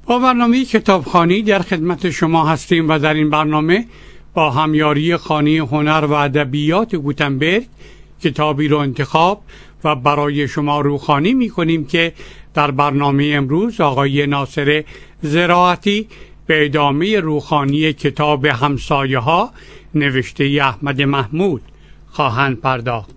با برنامه کتابخوانی در خدمت شما هستیم و در این برنامه با همیاری خانه هنر و ادبیات گوتنبرگ کتابی رو انتخاب و برای شما روخوانی می‌کنیم که در برنامه امروز آقای ناصر زراعتی به ادامه روخوانی کتاب همسایه‌ها نوشته احمد محمود خواهند پرداخت.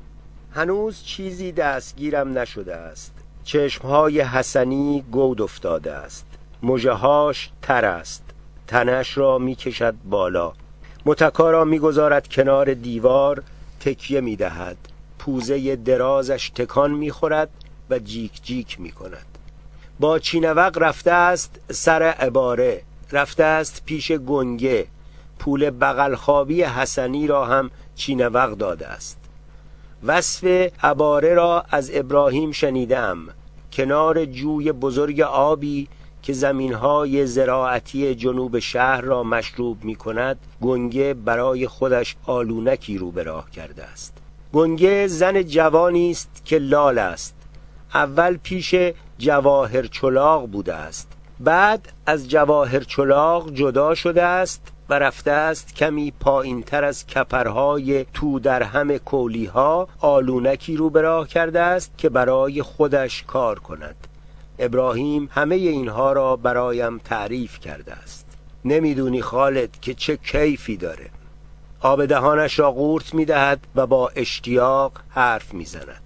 هنوز چیزی دستگیرم نشده است. چشمهای حسنی گود افتاده است، مژه‌هاش تر است، تنش را می کشد بالا، متکا را می گذارد کنار دیوار، تکیه می دهد، پوزه درازش تکان می خورد و جیک جیک می کند. با چینوق رفته است سر عباره، رفته است پیش گنگه، پول بغل خوابی حسنی را هم چینوق داده است. وصف عباره را از ابراهیم شنیدم، کنار جوی بزرگ آبی که زمینهای زراعتی جنوب شهر را مشروب می کند، گنگه برای خودش آلونکی رو به راه کرده است. گنگه زن جوانی است که لال است. اول پیش جواهر چلاغ بوده است، بعد از جواهر چلاغ جدا شده است و رفته است کمی پایین تر از کپرهای تو در هم کولیها، آلونکی رو به راه کرده است که برای خودش کار کند. ابراهیم همه اینها را برایم تعریف کرده است. نمیدونی خالد که چه کیفی داره. آب دهانش را قورت میدهد و با اشتیاق حرف میزند.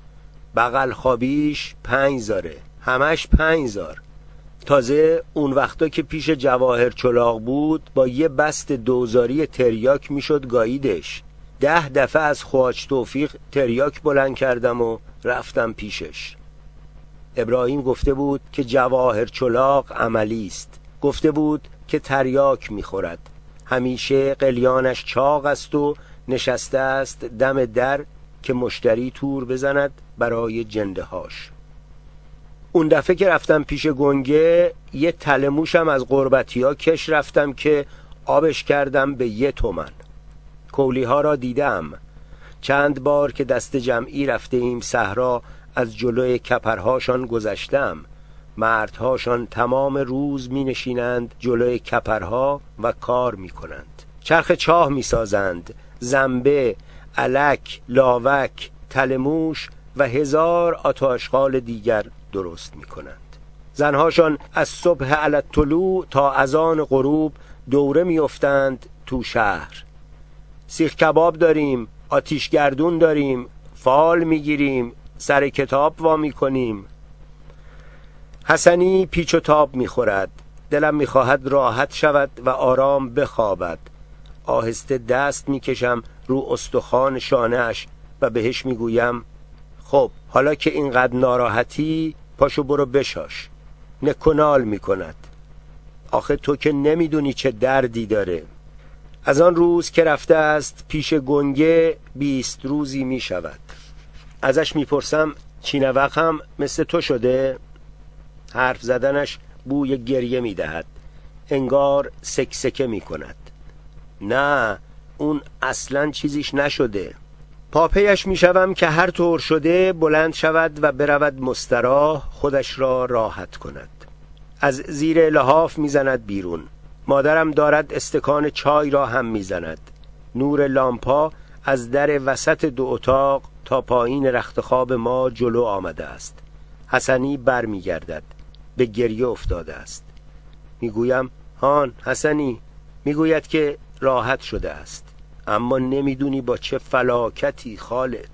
بغل خوابیش 5 زاره، همش 5 زار. تازه اون وقتا که پیش جواهر چلاغ بود با یه بست 2 زاری تریاک میشد گاییدش. 10 دفعه از خواج توفیق تریاک بلند کردم و رفتم پیشش. ابراهیم گفته بود که جواهر چلاغ عملی است، گفته بود که تریاک میخورد، همیشه قلیانش چاق است و نشسته است دم در که مشتری تور بزند برای جنده هاش. اون دفعه که رفتم پیش گنگه یه تله موشم از قربتی ها کش رفتم که آبش کردم به 1 تومن. کولی ها را دیدم. چند بار که دست جمعی رفته ایم صحرا از جلوی کپرهاشان گذشتم. مردهاشان تمام روز می نشینند جلوی کپرها و کار می کنند. چرخ چاه می سازند، زنبه، الک، لاوک، تلموش و 1000 آتاشغال دیگر درست می کنند. زنهاشان از صبح علی الطلوع تا اذان غروب دوره می افتند تو شهر. سیخ کباب داریم، آتیش گردون داریم، فال می گیریم، سر کتاب وا می کنیم. حسنی پیچ و تاب می خورد. دلم می خواهد راحت شود و آرام بخوابد. آهسته دست می کشم رو استخوان شانه‌اش و بهش می گویم خب حالا که اینقدر ناراحتی پاشو برو بشاش. نکنال می کند. آخه تو که نمیدونی چه دردی داره. از آن روز که رفته است پیش گنگه 20 روزی می شود. ازش می پرسم چینوق هم مثل تو شده؟ حرف زدنش بوی گریه می دهد. انگار سکسکه می کند. نه، اون اصلاً چیزیش نشده. پاپیش می شوم که هر طور شده بلند شود و برود مستراح خودش را راحت کند. از زیر لحاف می زند بیرون. مادرم دارد استکان چای را هم می زند. نور لامپا از در وسط 2 اتاق تا پایین رختخواب ما جلو آمده است. حسنی بر می گردد. به گریه افتاده است. می گویم هان حسنی. می گوید که راحت شده است. اما نمیدونی با چه فلاکتی خالد.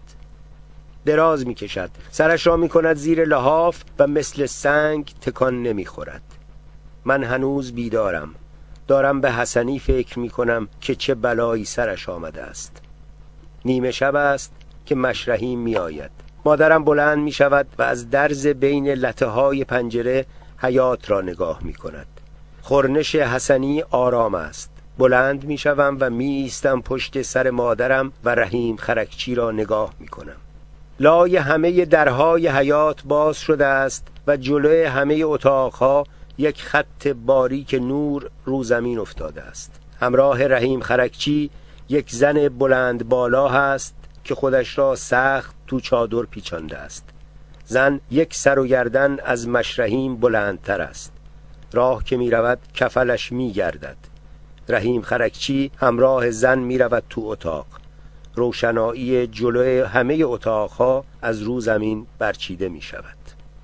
دراز می کشد. سرش را می کند زیر لحاف و مثل سنگ تکان نمی خورد. من هنوز بیدارم. دارم به حسنی فکر می کنم که چه بلایی سرش آمده است. نیمه شب است که مشرحیم می آید. مادرم بلند می شود و از درز بین لته های پنجره حیات را نگاه می کند. خورنش حسنی آرام است. بلند می شوم و می ایستم پشت سر مادرم و رحیم خرکچی را نگاه می کنم. لای همه درهای حیات باز شده است و جلوی همه اتاقها یک خط باریک نور رو زمین افتاده است. همراه رحیم خرکچی یک زن بلند بالا هست که خودش را سخت تو چادر پیچانده است. زن یک سر و گردن از مشرحیم بلندتر است. راه که می رود کفلش می گردد. رحیم خرکچی همراه زن می رود تو اتاق. روشنایی جلوی همه اتاقها از رو زمین برچیده می شود.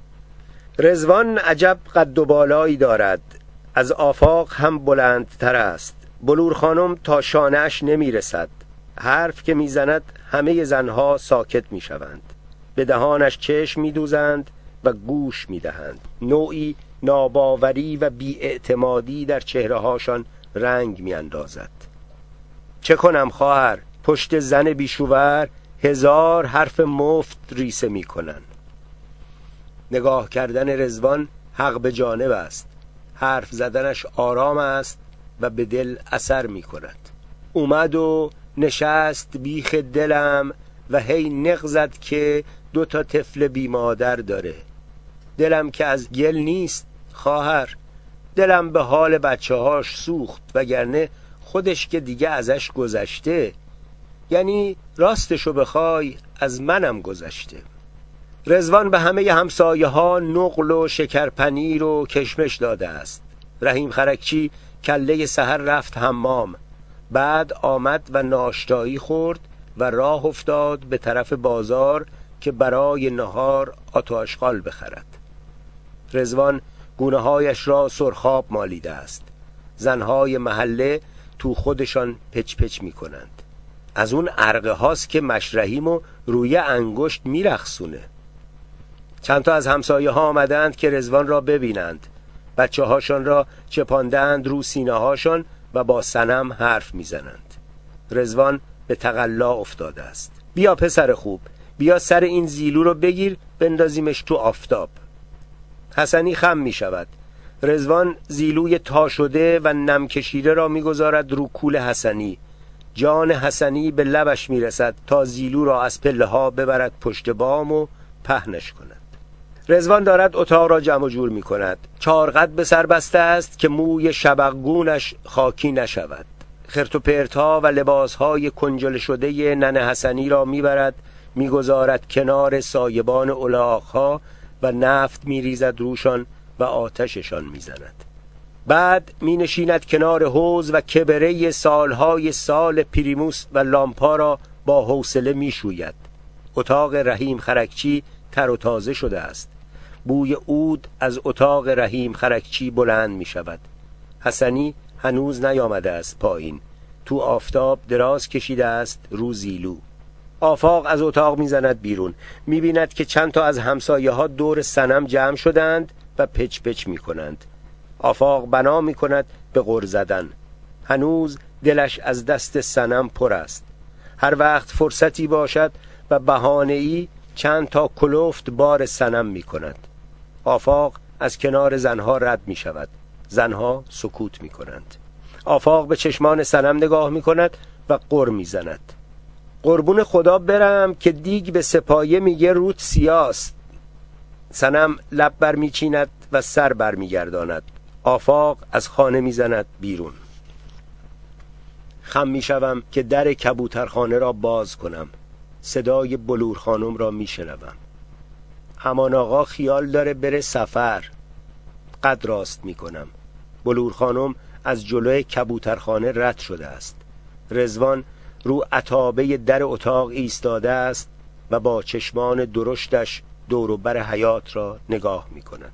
رضوان عجب قد و بالایی دارد، از آفاق هم بلندتر است. بلور خانم تا شانه‌اش نمی رسد. حرف که می زند همه زنها ساکت می شوند. به دهانش چشم می دوزند و گوش می دهند. نوعی ناباوری و بی‌اعتمادی در چهره‌هاشان رنگ می اندازد. چه کنم خواهر؟ پشت زن بیشوور 1000 حرف مفت ریسه می کنن. نگاه کردن رضوان حق به جانب است. حرف زدنش آرام است و به دل اثر می کند. اومد و نشست بیخ دلم و هی نغزد که 2 طفل بی مادر داره. دلم که از گل نیست خواهر، دلم به حال بچه‌هاش سوخت، وگرنه خودش که دیگه ازش گذشته. یعنی راستشو بخوای از منم گذشته. رضوان به همه همسایه ها نقل و شکرپنیر و کشمش داده است. رحیم خرکچی کله سحر رفت حمام، بعد آمد و ناشتایی خورد و راه افتاد به طرف بازار که برای نهار آت و آشغال بخرد. رضوان گونه‌هایش را سرخاب مالیده است. زنهای محله تو خودشان پچ پچ می کنند. از اون عرقه هاست که مشرحیمو روی انگشت می رخصونه. چند تا از همسایه ها آمدند که رضوان را ببینند. بچه هاشان را چپاندند رو سینه هاشان و با صنم حرف می زنند. رضوان به تقلا افتاده است. بیا پسر خوب، بیا سر این زیلو رو بگیر بندازیمش تو آفتاب. حسنی خم می شود. رضوان زیلوی تا شده و نم کشیده را می گذارد رو کول حسنی. جان حسنی به لبش می رسد تا زیلو را از پله ها ببرد پشت بام و پهنش کند. رضوان دارد اتاق را جمع جور می کند. 4 قد به سر بسته است که موی شبقگونش خاکی نشود. خرت و پرت‌ها و لباسهای کنجل شده ننه حسنی را می برد، می گذارد کنار سایبان الاغ‌ها و نفت می ریزد روشان و آتششان می زند. بعد می نشیند کنار حوض و کبره سالهای سال پریموس و لامپا را با حوصله می شوید. اتاق رحیم خرکچی تر و تازه شده است. بوی عود از اتاق رحیم خرکچی بلند می شود. حسنی هنوز نیامده است پایین. تو آفتاب دراز کشیده است رو زیلو. آفاق از اتاق می زند بیرون. می بیند که چند تا از همسایه ها دور صنم جمع شدند و پچ پچ می کنند. آفاق بنا می کند به غر زدن. هنوز دلش از دست صنم پر است. هر وقت فرصتی باشد و بهانه‌ای چند تا کلفت بار صنم می کند. آفاق از کنار زنها رد می شود. زنها سکوت می کنند. آفاق به چشمان صنم نگاه می کند و غر می زند. قربون خدا برم که دیگ به سپایه میگه رود سیاست. صنم لب بر می چیند و سر بر می گرداند. آفاق از خانه می زند بیرون. خم می شوم که در کبوترخانه را باز کنم. صدای بلور خانم را می شنوم. امان آقا خیال داره بره سفر. قد راست می کنم. بلور خانم از جلوی کبوترخانه رد شده است. رضوان رو عتابه در اتاق ایستاده است و با چشمان درشتش دور و بر حیات را نگاه می کند.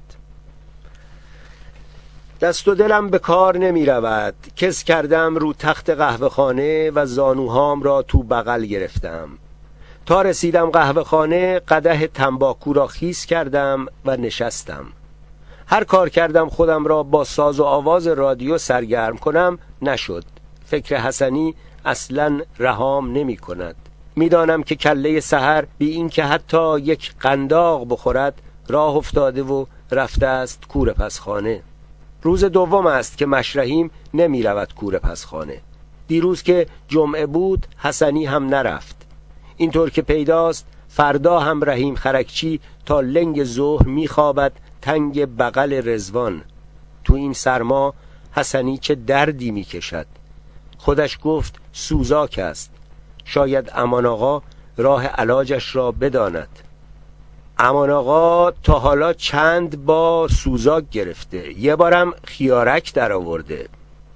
دست و دلم به کار نمی رود. کس کردم رو تخت قهوه خانه و زانوهام را تو بغل گرفتم. تا رسیدم قهوه خانه قدح تنباکو را خیس کردم و نشستم. هر کار کردم خودم را با ساز و آواز رادیو سرگرم کنم نشد. فکر حسنی اصلاً رهام نمی کند. میدانم که کله سحر بی این که حتی یک قنداق بخورد راه افتاده و رفته است کوره پسخانه. روز دوم است که مشرحیم نمی رود کوره پسخانه. دیروز که جمعه بود حسنی هم نرفت. اینطور که پیداست فردا هم رحیم خرکچی تا لنگ ظهر می خوابد تنگ بغل رضوان. تو این سرما حسنی چه دردی می کشد. خودش گفت سوزاک است. شاید امان آقا راه علاجش را بداند. امان آقا تا حالا چند بار سوزاک گرفته، یه بارم خیارک در آورده.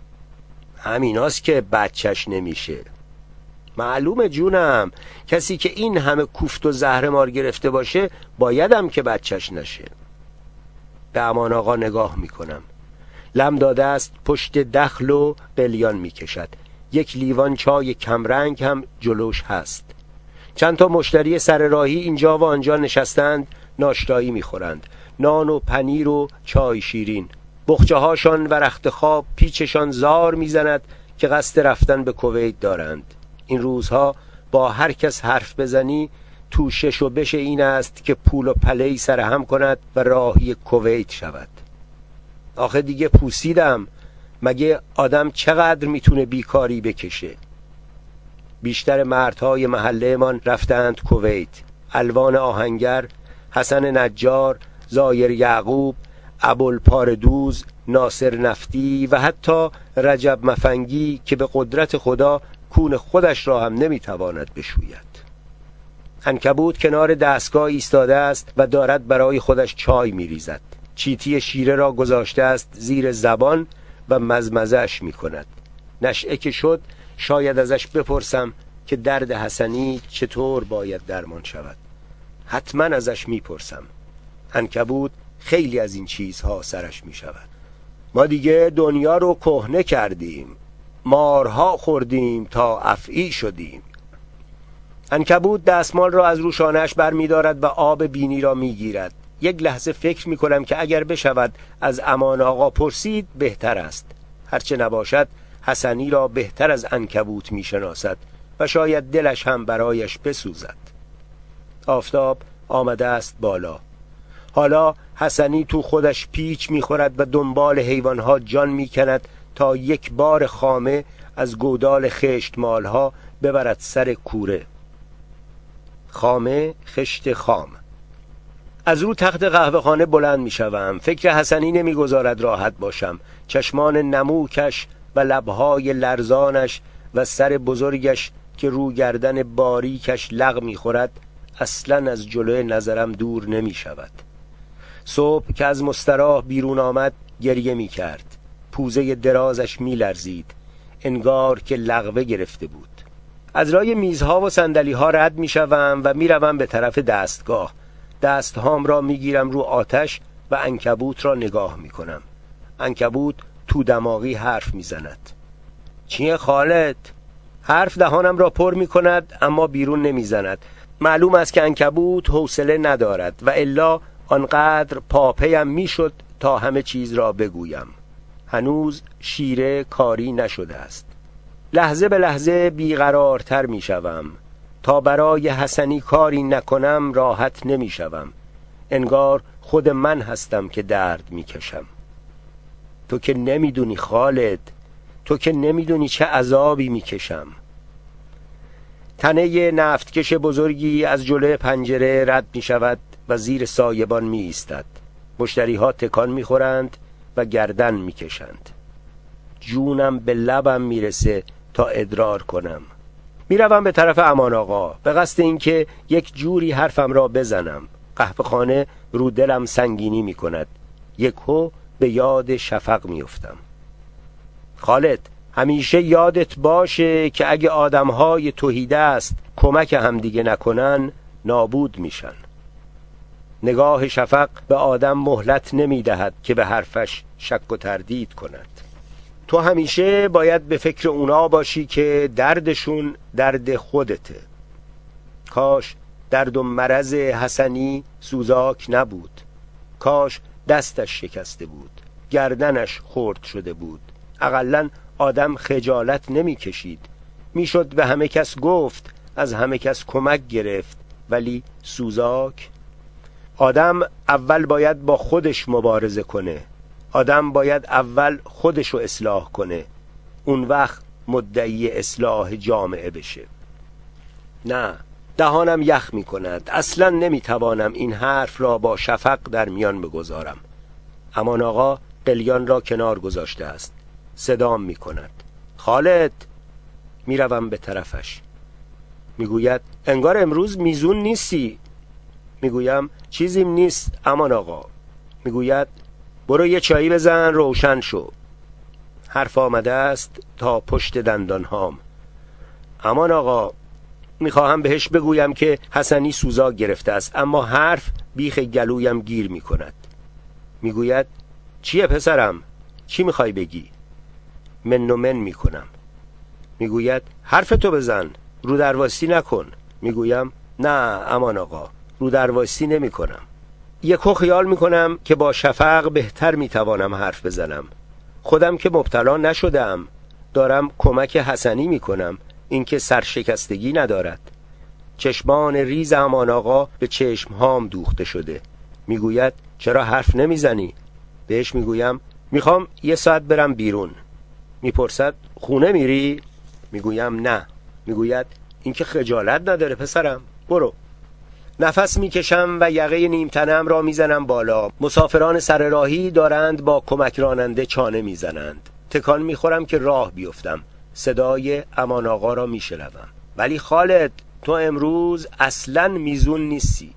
همیناست که بچهش نمیشه. معلومه جونم، کسی که این همه کوفت و زهرمار گرفته باشه بایدم که بچهش نشه. به امان آقا نگاه میکنم. لم داده است پشت دخل و قلیان میکشد. یک لیوان چای کمرنگ هم جلوش هست. چند تا مشتری سر راهی اینجا و آنجا نشستند، ناشتایی میخورند. نان و پنیر و چای شیرین. بخچه هاشان و رخت خواب پیچشان زار میزند که قصد رفتن به کویت دارند. این روزها با هر کس حرف بزنی تو شش و بش این است که پول و پلهی سرهم کند و راهی کویت شود. آخه دیگه پوسیدم. مگه آدم چقدر میتونه بیکاری بکشه؟ بیشتر مردهای محله من رفتند کویت. الوان آهنگر، حسن نجار، زایر یعقوب، ابوالپاردوز، ناصر نفتی و حتی رجب مفنگی که به قدرت خدا کون خودش را هم نمیتواند بشوید. عنکبوت کنار دستگاه ایستاده است و دارد برای خودش چای میریزد. چیتی شیره را گذاشته است زیر زبان و مزمزش میکند. نشعه که شد شاید ازش بپرسم که درد حسنی چطور باید درمان شود. حتما ازش میپرسم. عنکبوت خیلی از این چیزها سرش میشود. ما دیگه دنیا رو کهنه کردیم، مارها خوردیم تا افعی شدیم. عنکبوت دستمال را از روشانش بر می دارد و آب بینی را می گیرد. یک لحظه فکر می کنم که اگر بشود از امان آقا پرسید بهتر است. هرچه نباشد حسنی را بهتر از عنکبوت می شناسد و شاید دلش هم برایش بسوزد. آفتاب آمده است بالا. حالا حسنی تو خودش پیچ می خورد و دنبال حیوانها جان می کند تا یک بار خامه از گودال خشت مالها ببرد سر کوره. خامه، خشت خام. از رو تخت قهوه خانه بلند می شوم. فکر حسنی نمی گذارد راحت باشم. چشمان نموکش و لبهای لرزانش و سر بزرگش که رو گردن باریکش لغ می خورد اصلا از جلوی نظرم دور نمی شود. صبح که از مستراح بیرون آمد گریه می کرد. پوزه درازش می لرزید. انگار که لغوه گرفته بود. از رای میزها و صندلی‌ها رد می شوم و می روم به طرف دستگاه. دستهام را می گیرم رو آتش و عنکبوت را نگاه می کنم. عنکبوت تو دماغی حرف می زند. چیه خالد؟ حرف دهانم را پر می کند اما بیرون نمی زند. معلوم است که عنکبوت حوصله ندارد و الا آنقدر پاپیم می شد تا همه چیز را بگویم. هنوز شیره کاری نشده است. لحظه به لحظه بیقرارتر می شوم. تا برای حسنی کاری نکنم راحت نمی شوم. انگار خود من هستم که درد می کشم. تو که نمیدونی خالد، تو که نمیدونی چه عذابی می کشم. تنه نفتکش بزرگی از جلوی پنجره رد می شود و زیر سایبان می ایستد. مشتری ها تکان می خورند و گردن می کشند. جونم به لبم می رسه تا ادرار کنم. می روم به طرف امان آقا به قصد اینکه یک جوری حرفم را بزنم. قهوه خانه رو دلم سنگینی می کند. یکو به یاد شفق می افتم. خالد، همیشه یادت باشه که اگه آدمهای توحیدست کمک هم دیگه نکنن نابود میشن. نگاه شفق به آدم مهلت نمی دهد که به حرفش شک و تردید کند. تو همیشه باید به فکر اونا باشی که دردشون درد خودته. کاش درد و مرض حسنی سوزاک نبود. کاش دستش شکسته بود، گردنش خرد شده بود. اقلن آدم خجالت نمی کشید. میشد به همه کس گفت، از همه کس کمک گرفت. ولی سوزاک؟ آدم اول باید با خودش مبارزه کنه. آدم باید اول خودشو اصلاح کنه. اون وقت مدعی اصلاح جامعه بشه. نه، دهانم یخ می کند. اصلا نمی توانم این حرف را با شفق در میان بگذارم. امان آقا قلیان را کنار گذاشته است. صدام می کند. خالد. می روم به طرفش. می گوید انگار امروز میزون نیستی. میگویم چیزیم نیست امان آقا. میگوید برو یه چایی بزن روشن شو. حرف آمده است تا پشت دندانهام. امان آقا، میخواهم بهش بگویم که حسنی سوزاک گرفته است، اما حرف بیخ گلویم گیر میکند. میگوید چیه پسرم؟ چی میخوای بگی؟ من و من میکنم. میگوید حرف تو بزن، رو درواسی نکن. میگویم نه امان آقا، رو درواسی نمی کنم. یکو خیال میکنم که با شفق بهتر میتوانم حرف بزنم. خودم که مبتلا نشدم، دارم کمک حسنی میکنم، اینکه سرشکستگی ندارد. چشمان ریز امان آقا به چشمهام دوخته شده. میگوید چرا حرف نمیزنی؟ بهش میگویم میخوام یه ساعت برم بیرون. میپرسد خونه میری؟ میگویم نه. میگوید این که خجالت نداره پسرم، برو. نفس میکشم و یقه نیمتنم را میزنم بالا. مسافران سر راهی دارند با کمک راننده چانه میزنند. تکان میخورم که راه بیفتم. صدای امان آقا را میشنوم. ولی خالد، تو امروز اصلاً میزون نیستی.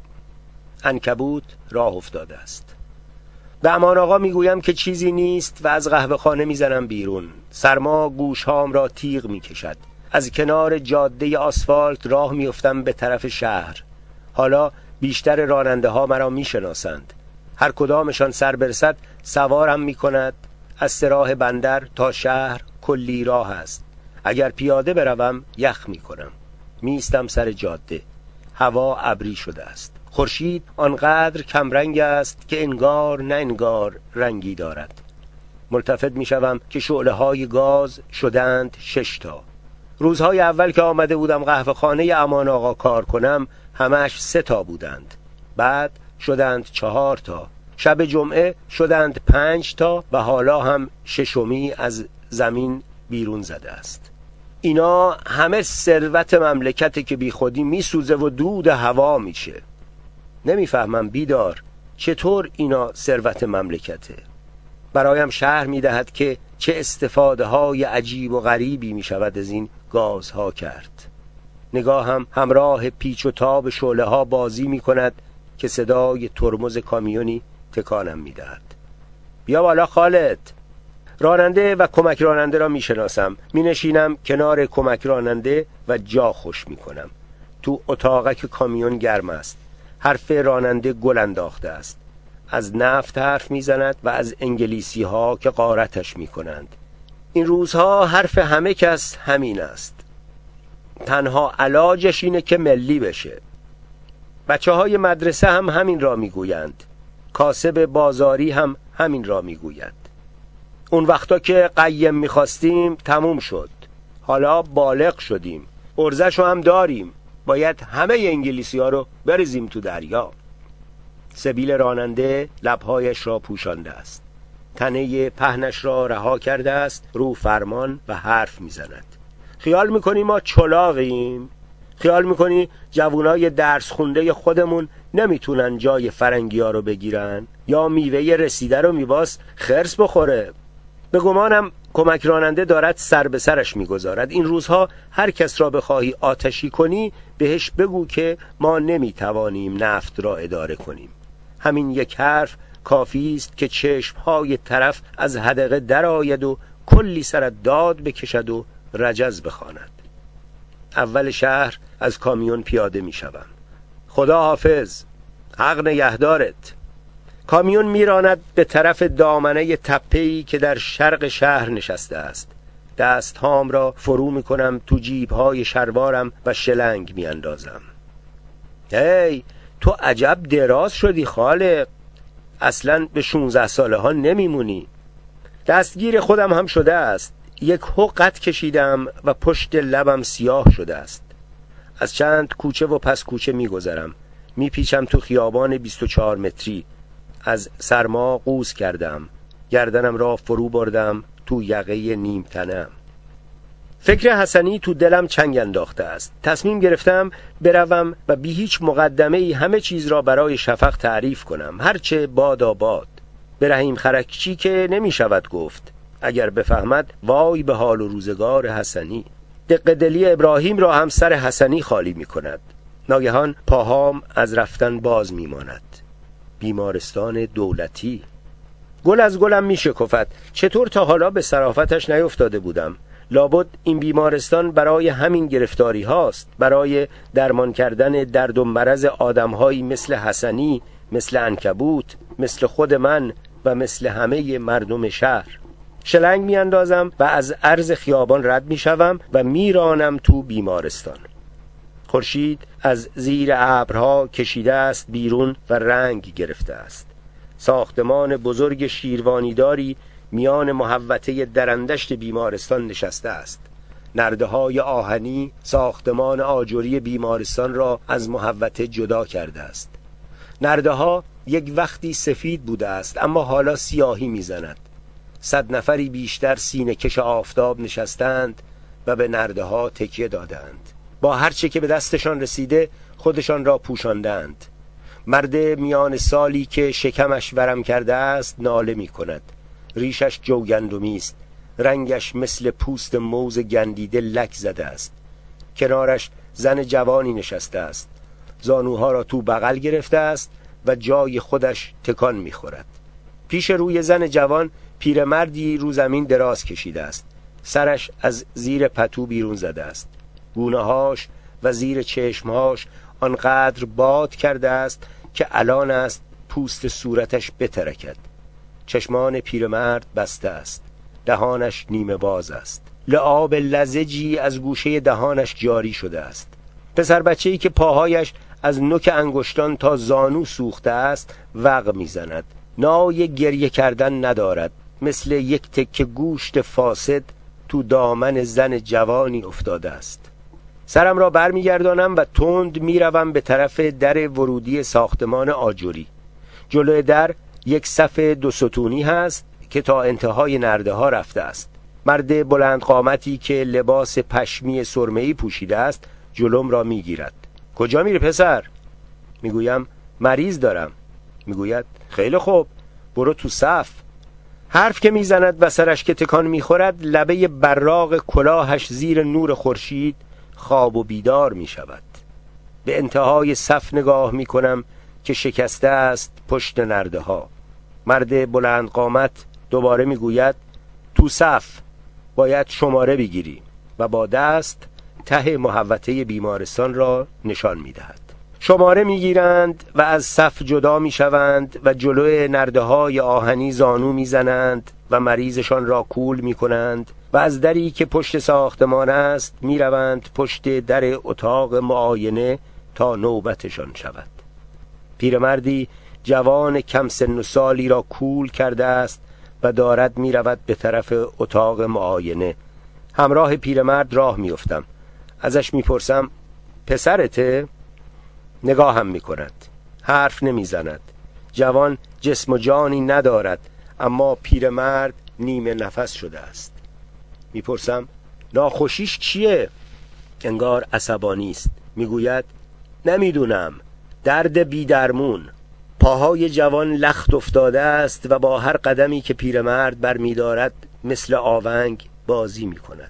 عنکبوت راه افتاده است. به امان آقا میگویم که چیزی نیست و از قهوه خانه میزنم بیرون. سرما گوشهام را تیغ میکشد. از کنار جاده آسفالت راه میافتم به طرف شهر. حالا بیشتر راننده ها مرا میشناسند. هر کدامشان سر برسد سوارم میکند. از سراح بندر تا شهر کلی راه است. اگر پیاده بروم یخ میکنم. میستم سر جاده. هوا ابری شده است. خورشید آنقدر کمرنگ است که انگار نه انگار رنگی دارد. ملتفت میشوم که شعله های گاز شدند 6 تا. روزهای اول که آمده بودم قهوه خانه امان آقا کار کنم همش 3 تا بودند. بعد شدند 4 تا. شب جمعه شدند 5 تا و حالا هم 6می از زمین بیرون زده است. اینا همه ثروت مملکتی که بی خودی میسوزه و دود هوا میشه. نمیفهمم بیدار چطور اینا ثروت مملکته. برایم شرح میدهد که چه استفاده های عجیب و غریبی میشود از این گازها کرد. نگاهم همراه پیچ و تاب شعله ها بازی میکند که صدای ترمز کامیونی تکانم میدهد. بیا بالا خالد. راننده و کمک راننده را میشناسم. مینشینم کنار کمک راننده و جا خوش میکنم. تو اتاقک کامیون گرم است. حرف راننده گل انداخته است. از نفت حرف میزند و از انگلیسی ها که غارتش میکنند. این روزها حرف همه کس همین است. تنها علاجش اینه که ملی بشه. بچه های مدرسه هم همین را میگویند. کاسب بازاری هم همین را میگوید. اون وقتا که قیم میخواستیم تموم شد. حالا بالغ شدیم. ارزشو هم داریم. باید همه انگلیسی ها رو بریزیم تو دریا. سبیل راننده لبهایش را پوشانده است. تنه پهنش را رها کرده است. رو فرمان و حرف میزند. خیال میکنی ما چلاقیم؟ خیال میکنی جوانای درس خونده خودمون نمیتونن جای فرنگی ها رو بگیرن؟ یا میوه رسیده رو میباس خرس بخوره؟ به گمانم کمک راننده دارد سر به سرش میگذارد. این روزها هر کس را بخواهی آتشی کنی بهش بگو که ما نمیتوانیم نفت را اداره کنیم. همین یک حرف کافی است که چشمهای طرف از حدقه درآید و کلی سر داد بکشد و رجز بخواند. اول شهر از کامیون پیاده میشوم. خدا حافظ، حق نگهدارت. کامیون میراند به طرف دامنه تپه‌ای که در شرق شهر نشسته است. دستهام را فرو میکنم تو جیبهای شلوارم و شلنگ میاندازم. هی تو عجب دراز شدی خالق. اصلاً به 16 ساله ها نمیمونی. دستگیر خودم هم شده است. یک قد کشیدم و پشت لبم سیاه شده است. از چند کوچه و پس کوچه میگذرم. میپیچم تو خیابان 24 متری. از سرما قوز کردم. گردنم را فرو بردم تو یقه نیم تنم. فکر حسنی تو دلم چنگ انداخته است. تصمیم گرفتم بروم و بی هیچ مقدمه ای همه چیز را برای شفق تعریف کنم. هرچه باد. به رحیم خرکچی که نمی شود گفت. اگر بفهمد وای به حال و روزگار حسنی. دق دلی ابراهیم را هم سر حسنی خالی می کند. ناگهان پاهام از رفتن باز میماند. بیمارستان دولتی. گل از گلم میشکفد. چطور تا حالا به صرافتش نیفتاده بودم؟ لابد این بیمارستان برای همین گرفتاری هاست، برای درمان کردن درد و مرض آدمهایی مثل حسنی، مثل عنکبوت، مثل خود من و مثل همه مردم شهر. شلنگ میاندازم و از عرض خیابان رد میشوم و میرانم تو بیمارستان. خورشید از زیر ابرها کشیده است بیرون و رنگ گرفته است. ساختمان بزرگ شیروانیداری میان محوطه درندشت بیمارستان نشسته است. نرده‌های آهنی ساختمان آجری بیمارستان را از محوطه جدا کرده است. نرده‌ها یک وقتی سفید بوده است اما حالا سیاهی میزند. 100 نفری بیشتر سینه کش آفتاب نشستند و به نرده‌ها تکیه دادند. با هر چه که به دستشان رسیده خودشان را پوشاندند. مرد میان سالی که شکمش ورم کرده است ناله می کند. ریشش جوگندمی است. رنگش مثل پوست موز گندیده لک زده است. کنارش زن جوانی نشسته است. زانوها را تو بغل گرفته است و جای خودش تکان می خورد. پیش روی زن جوان پیرمردی رو زمین دراز کشیده است. سرش از زیر پتو بیرون زده است. گونه‌هاش و زیر چشمهاش آنقدر باد کرده است که الان است پوست صورتش بترکد. چشمان پیرمرد بسته است. دهانش نیمه باز است. لعاب لزجی از گوشه دهانش جاری شده است. پسر بچه‌ای که پاهایش از نوک انگشتان تا زانو سوخته است وق میزند. نای گریه کردن ندارد. مثل یک تکه گوشت فاسد تو دامن زن جوانی افتاده است. سرم را برمیگردانم و تند میروم به طرف در ورودی ساختمان آجری. جلوی در یک صف 2 ستونی هست که تا انتهای نرده ها رفته است. مرد بلند قامتی که لباس پشمی سرمه‌ای پوشیده است جلوم را میگیرد. کجا میری پسر؟ میگویم مریض دارم. میگوید خیلی خوب، برو تو صف. حرف که میزند و سرش که تکان میخورد لبه براق کلاهش زیر نور خورشید خواب و بیدار می شود. به انتهای صف نگاه می کنم که شکسته است پشت نرده ها. مرد بلند قامت دوباره می گوید تو صف باید شماره بگیری و با دست ته محوطه بیمارستان را نشان می دهد. شماره می گیرند و از صف جدا می شوند و جلوی نرده های آهنی زانو می زنند و مریضشان را کول می کنند و از دری که پشت ساختمان است می روند پشت در اتاق معاینه تا نوبتشان شود. پیرمردی جوان کم سن و سالی را کول کرده است و دارد می رود به طرف اتاق معاینه. همراه پیرمرد راه می افتم. ازش می پرسم پسرته؟ نگاهم می کند. حرف نمی زند. جوان جسم و جانی ندارد اما پیرمرد نیمه نفس شده است. میپرسم ناخوشیش چیه؟ انگار عصبانی است. میگوید نمیدونم، درد بیدرمون. پاهای جوان لخت افتاده است و با هر قدمی که پیرمرد برمیدارد مثل آونگ بازی میکند.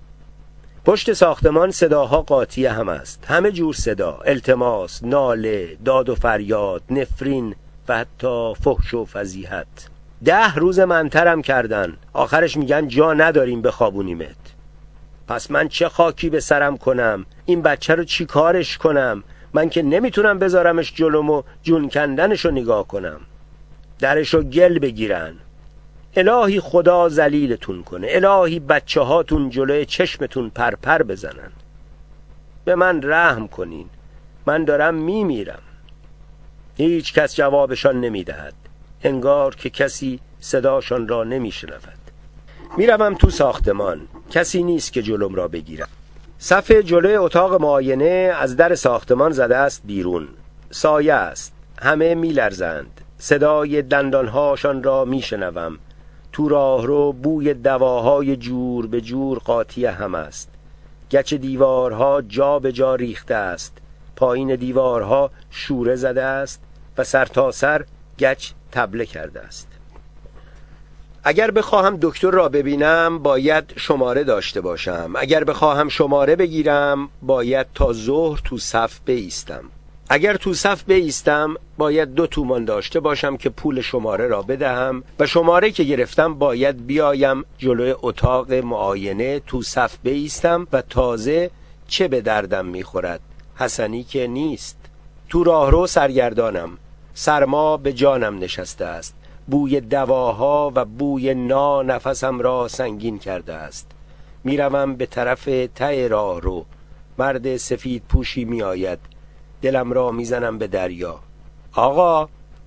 پشت ساختمان صداها قاطی هم است. همه جور صدا، التماس، ناله، داد و فریاد، نفرین و حتی فحش و فضیحت. 10 روز منترم کردن. آخرش میگن جا نداریم بخوابونیمت. پس من چه خاکی به سرم کنم؟ این بچه رو چی کارش کنم؟ من که نمیتونم بذارمش جلوم و جون کندنشو نگاه کنم. درشو گل بگیرن. الهی خدا ذلیلتون کنه. الهی بچه هاتون جلوی چشمتون پرپر بزنن. به من رحم کنین. من دارم میمیرم. هیچ کس جوابشان نمیدهد. انگار که کسی صداشان را نمیشنود. میروم تو ساختمان. کسی نیست که جلوم را بگیرد. صف جلوی اتاق معاینه از در ساختمان زده است بیرون. سایه است. همه میلرزند. صدای دندانهاشان را میشنوم. تو راهرو بوی دواهای جور به جور قاطی هم است. گچ دیوارها جا به جا ریخته است. پایین دیوارها شوره زده است و سر تا سر گچ تبله کرده است. اگر بخواهم دکتر را ببینم باید شماره داشته باشم. اگر بخواهم شماره بگیرم باید تا ظهر تو صف بایستم. اگر تو صف بایستم باید 2 تومان داشته باشم که پول شماره را بدهم و شماره که گرفتم باید بیایم جلوی اتاق معاینه تو صف بایستم و تازه چه به دردم میخورد؟ حسنی که نیست. تو راهرو سرگردانم. سرما به جانم نشسته است. بوی دواها و بوی نفسم را سنگین کرده است. میروم به طرف ته راهرو. مرد سفید پوشی می آید. دلم را میزنم به دریا. آقا.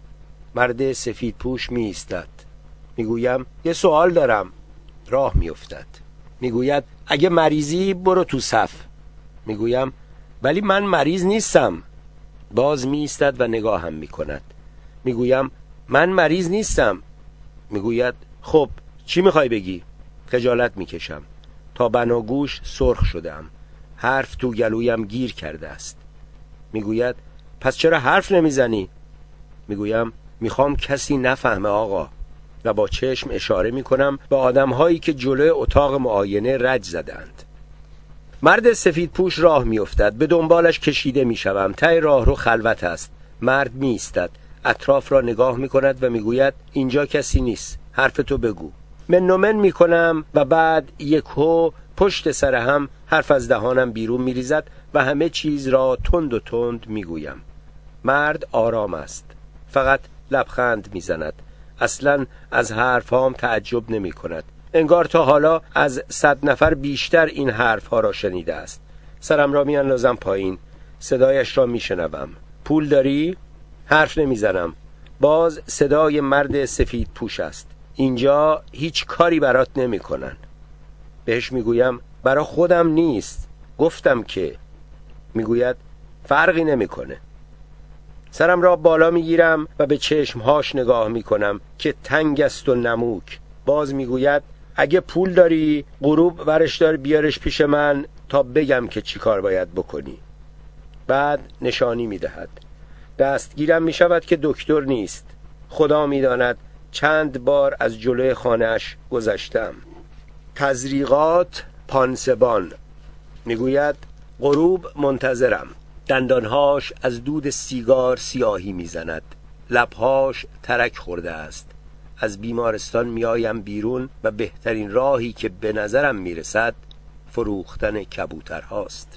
مرد سفید پوش می ایستد. میگویم یه سوال دارم. راه میافتد. میگوید اگه مریضی برو تو صف. میگویم ولی من مریض نیستم. باز می ایستد و نگاهم میکند. میگویم من مریض نیستم. میگوید خب چی میخوای بگی؟ خجالت میکشم. تا بناگوش سرخ شدم. حرف تو گلویم گیر کرده است. میگوید پس چرا حرف نمیزنی؟ میگویم میخوام کسی نفهمه آقا. و با چشم اشاره میکنم به آدمهایی که جلوی اتاق معاینه رج زدند. مرد سفید پوش راه میافتد. به دنبالش کشیده میشوم. ته راه رو خلوت است. مرد می ایستد. اطراف را نگاه میکند و میگوید اینجا کسی نیست. حرف تو بگو. من و من میکنم و بعد یکهو پشت سر هم حرف از دهانم بیرون میریزد و همه چیز را تند و تند میگویم. مرد آرام است. فقط لبخند میزند. اصلا از حرفام تعجب نمی کند. انگار تا حالا از 100 نفر بیشتر این حرفها را شنیده است. سرم را میاندازم پایین. صدایش را میشنوم. پول داری؟ حرف نمیزنم. باز صدای مرد سفید پوش است. اینجا هیچ کاری برات نمی کنن. بهش میگویم برا خودم نیست. گفتم که. میگوید فرقی نمیکنه. سرم را بالا میگیرم و به چشمهاش نگاه میکنم که تنگ است و نموک. باز میگوید اگه پول داری غروب ورش دار بیارش پیش من تا بگم که چی کار باید بکنی. بعد نشانی میدهد. دستگیرم میشود که دکتر نیست. خدا میداند چند بار از جلوی خانه‌اش گذشتم. تزریقات پانسبان. میگوید غروب منتظرم. دندانهاش از دود سیگار سیاهی میزند. لبهاش ترک خورده است. از بیمارستان میایم بیرون و بهترین راهی که به نظرم میرسد فروختن کبوترهاست.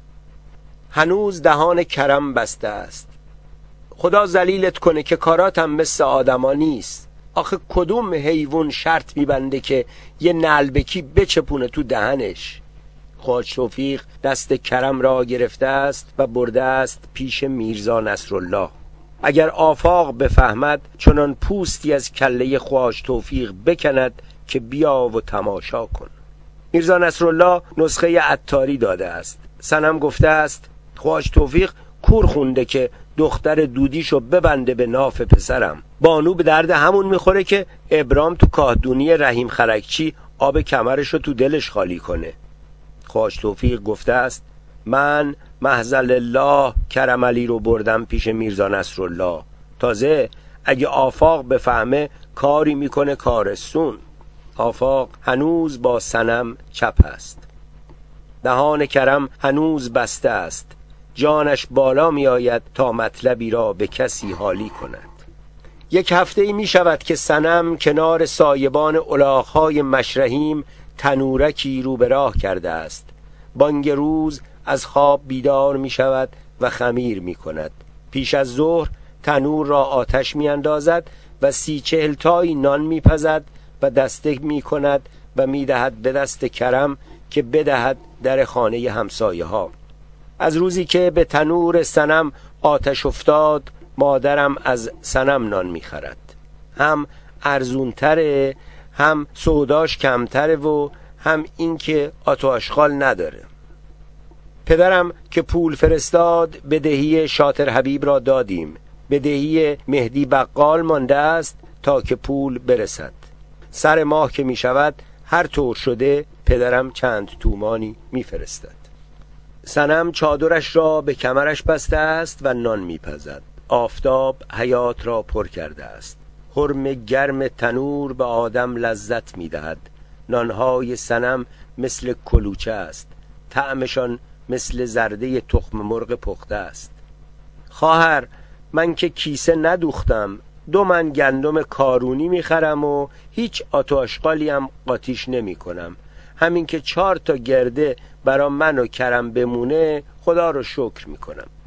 هنوز دهان کرم بسته است. خدا ذلیلت کنه که کاراتم مثل آدما نیست. آخه کدوم حیوان شرط میبنده که یه نعلبکی بچپونه تو دهنش؟ خواجه توفیق دست کرم را گرفته است و برده است پیش میرزا نصرالله. اگر آفاق بفهمد چنان پوستی از کله خواجه توفیق بکند که بیا و تماشا کن. میرزا نصرالله نسخه عطاری داده است. صنم گفته است خواجه توفیق کور خونده که دختر دودیشو ببنده به ناف پسرم. بانو به درد همون میخوره که ابرام تو کاهدونی رحیم خرکچی آب کمرشو تو دلش خالی کنه. خواجه توفیق گفته است من محضل الله کرم علی رو بردم پیش میرزا نصرالله. تازه اگه آفاق بفهمه کاری میکنه کارستون. آفاق هنوز با صنم چپ است. دهان کرم هنوز بسته است. جانش بالا می آید تا مطلبی را به کسی حالی کند. 1 هفته‌ای می شود که صنم کنار سایبان الاغ‌های مشرحیم تنورکی رو به راه کرده است. بانگ روز از خواب بیدار می شود و خمیر می کند. پیش از ظهر تنور را آتش می اندازد و 30-40 تایی نان می پزد و دسته می کند و می دهد به دست کرم که بدهد در خانه همسایه ها. از روزی که به تنور صنم آتش افتاد مادرم از صنم نان می خرد. هم ارزونتره، هم سوداش کمتره و هم این که آتو اشغال نداره. پدرم که پول فرستاد بدهی شاطر حبیب را دادیم. بدهی مهدی بقال مانده است تا که پول برسد. سر ماه که می شود هر طور شده پدرم چند تومانی می فرستد. صنم چادرش را به کمرش بسته است و نان می پزد. آفتاب حیات را پر کرده است. حرم گرم تنور به آدم لذت می‌دهد. نانهای صنم مثل کلوچه است، طعمشان مثل زرده تخم مرغ پخته است. خواهر، من که کیسه ندوختم، 2 من گندم کارونی میخرم و هیچ آتو آشغالی هم قاطیش نمی کنم. همین که 4 تا گرده برا من و کرم بمونه خدا رو شکر میکنم.